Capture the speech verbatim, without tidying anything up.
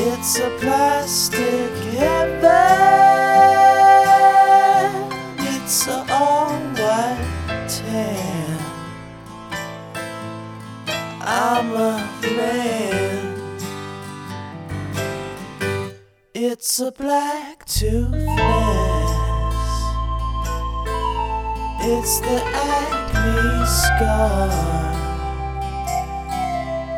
It's a plastic heaven. It's a all-white tan. I'm a man. It's a black tooth mess. It's the acne scar.